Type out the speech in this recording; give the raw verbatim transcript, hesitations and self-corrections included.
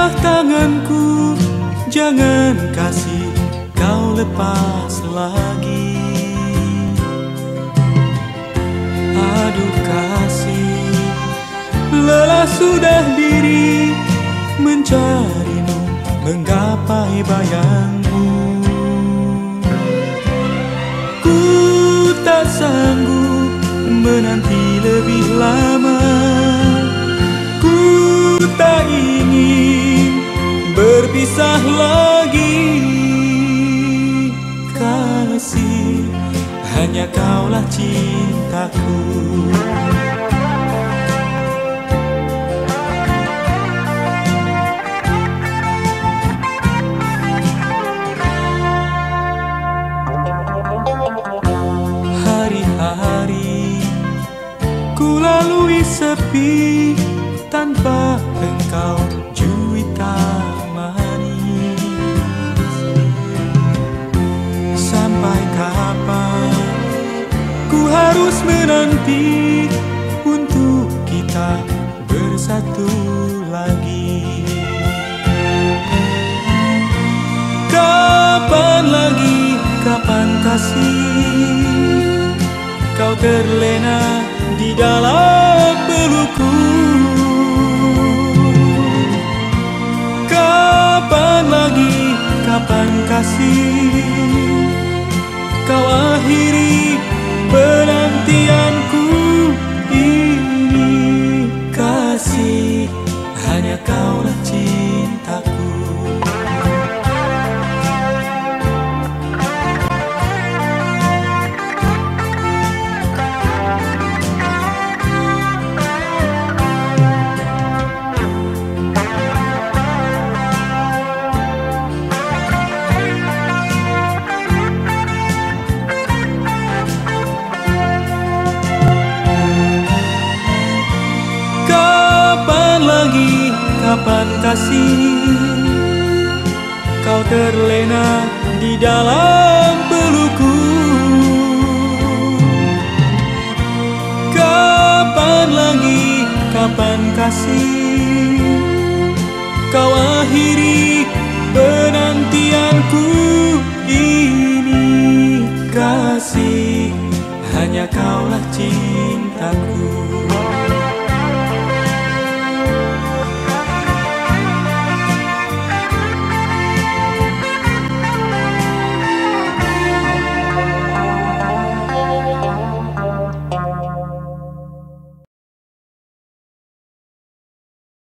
Peganglah tanganku, jangan kasih kau lepas lagi. Aduh kasih, lelah sudah diri mencarimu, menggapai bayangmu. Ku tak sanggup menanti lebih lama. Ku tak ingin berpisah lagi. Kasih, hanya kaulah cintaku. Hari-hari ku lalui sepi tanpa engkau, juwita manis. Sampai kapan ku harus menanti untuk kita bersatu lagi? Kapan lagi, kapan kasih kau terlena di dalam pelukku? Kapan lagi, kapan kasih kau akhiri penantianku ini? Kasih, hanya kaulah cintaku. Kapan kasih kau terlena di dalam pelukku? Kapan lagi, kapan kasih kau akhiri penantianku ini? Kasih, hanya kaulah cintaku.